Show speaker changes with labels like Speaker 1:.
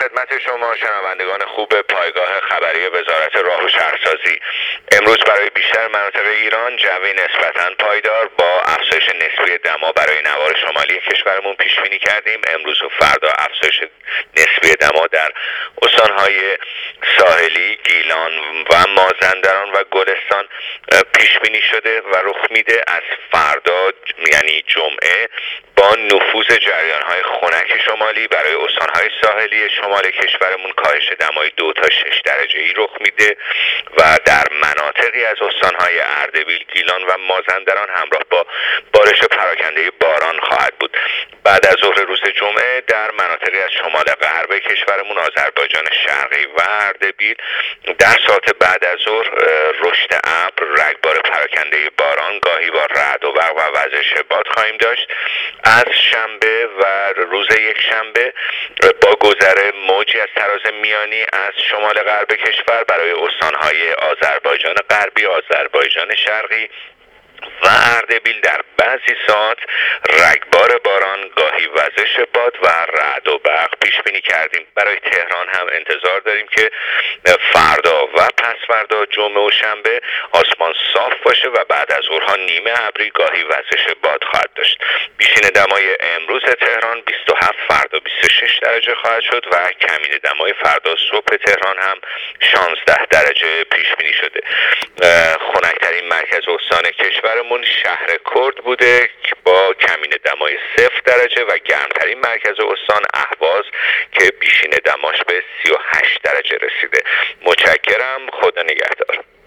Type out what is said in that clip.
Speaker 1: خدمت شما شنوندگان خوب پایگاه خبری وزارت راه و شهرسازی. امروز برای بیشتر مناطق ایران جوی نسبتاً پایدار با افزایش نسبی دما برای نوار شمالی کشورمون پیش بینی کردیم. امروز و فردا افزایش نسبی دما در استان‌های ساحلی، گیلان و مازندران و گلستان پیش بینی شده و رخ میده. از فردا یعنی جمعه با نفوذ جریان‌های خنک شمالی برای استان‌های ساحلی شمال کشورمون کاهش دمای 2 تا 6 درجه‌ای رخ میده و در مناطقی از استان‌های اردبیل، گیلان و مازندران همراه با بارش پراکنده باران خواهد بود. بعد از ظهر روز جمعه در مناطقی از شمال غرب کشورمون، آذربایجان شرقی و اردبیل در ساعت بعد از ظهر رشد ابر، رگبار پراکنده باران، گاهی با رعد و برق و وزش باد خواهیم داشت. از شنبه و روز یک شنبه با گذر موجی از تراز میانی از شمال غرب کشور برای استان‌های آذربایجان غربی، آذربایجان شرقی و اردبیل در بعضی ساعت رگبار باران، گاهی وزش باد و رعد و برق پیش بینی کردیم. برای تهران هم انتظار داریم که فردا و پس فردا جمعه و شنبه آسمان صاف باشه و بعد از ظهرها نیمه ابری، گاهی وزش باد خواهد داشت. بیشین دمای امروز تهران 27، فردا 26 درجه خواهد شد و کمین دمای فردا صبح تهران هم 16 درجه پیش بینی شده. خنک‌ترین مرکز استان کشورمون شهر کرد بوده با کمین دمای 0 درجه و گرمترین مرکز استان اهواز که بیشین دماش به 38 درجه رسیده. متشکرم. خدا نگهدار.